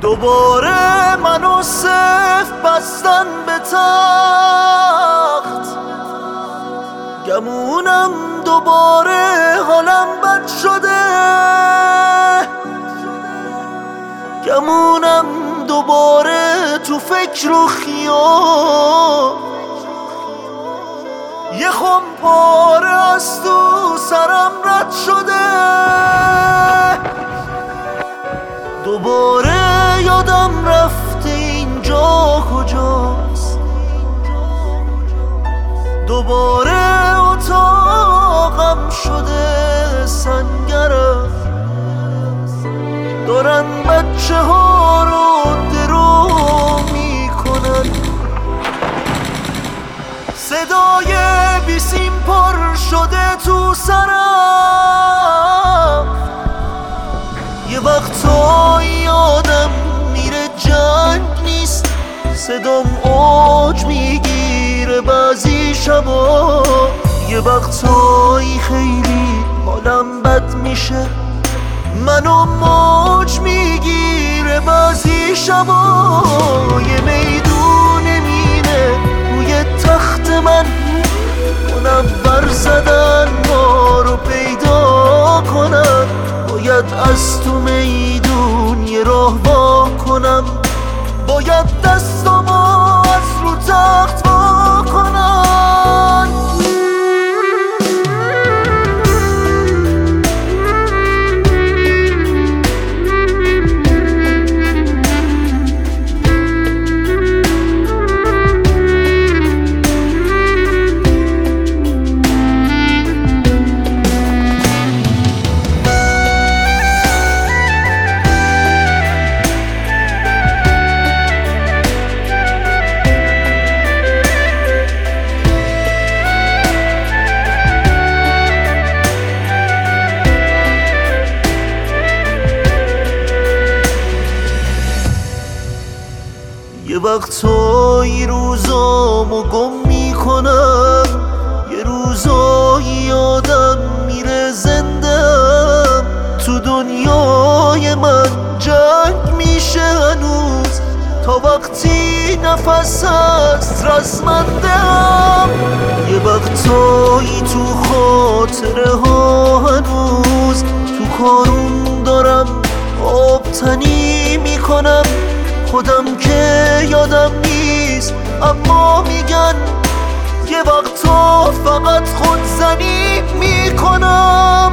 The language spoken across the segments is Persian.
دوباره منو صف بستن به تخت، گمونم دوباره حالم بد شده، گمونم دوباره تو فکر و خیال، یه خم پاره از تو سرم رد شده، دوباره یادم رفته اینجا کجاست، دوباره اتاقم شده سنگرم، دارن بچه ها رو درو میکنن، صدای بیسیم پر شده تو سرم، یه وقتایی آدم میره جنگ نیست، صدام اوج میگیره بعضی شبا، یه وقتایی خیلی حالم بد میشه، منو موج میگیره بعضی شبا، یه میدون مینه روی تخت من، منور زدن ما رو پیدا کنم، باید از تو میدون یه راه وا کنم، باید دستامو از رو تخت وا کنم. یه وقتایی روزامو گم میکنم، یه روزایی آدم میره زندم، تو دنیای من جنگ میشه هنوز، تا وقتی نفس هست رزمندم، یه وقتایی تو خاطره ها هنوز، تو کارون دارم آب تنی میکنم، خودم که یادم نیست اما میگن یه وقتا فقط خودزنی میکنم،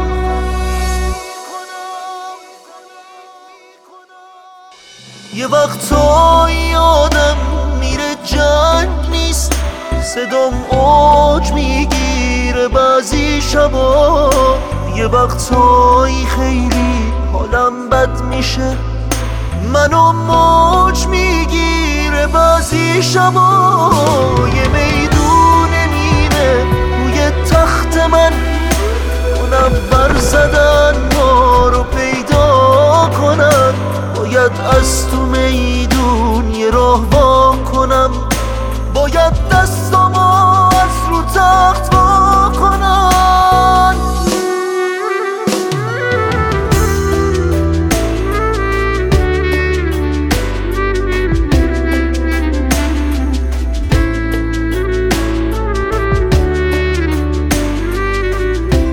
یه وقتا یادم میره جنگ نیست، صدام اوج میگیره بعضی شبا، یه وقتایی خیلی حالم بد میشه، منو موج میگیره بعضی شبا، یه میدون مینه روی تخت من، منور زدن ما رو پیدا کنم، باید از تو میدون یه راه وا کنم، باید دست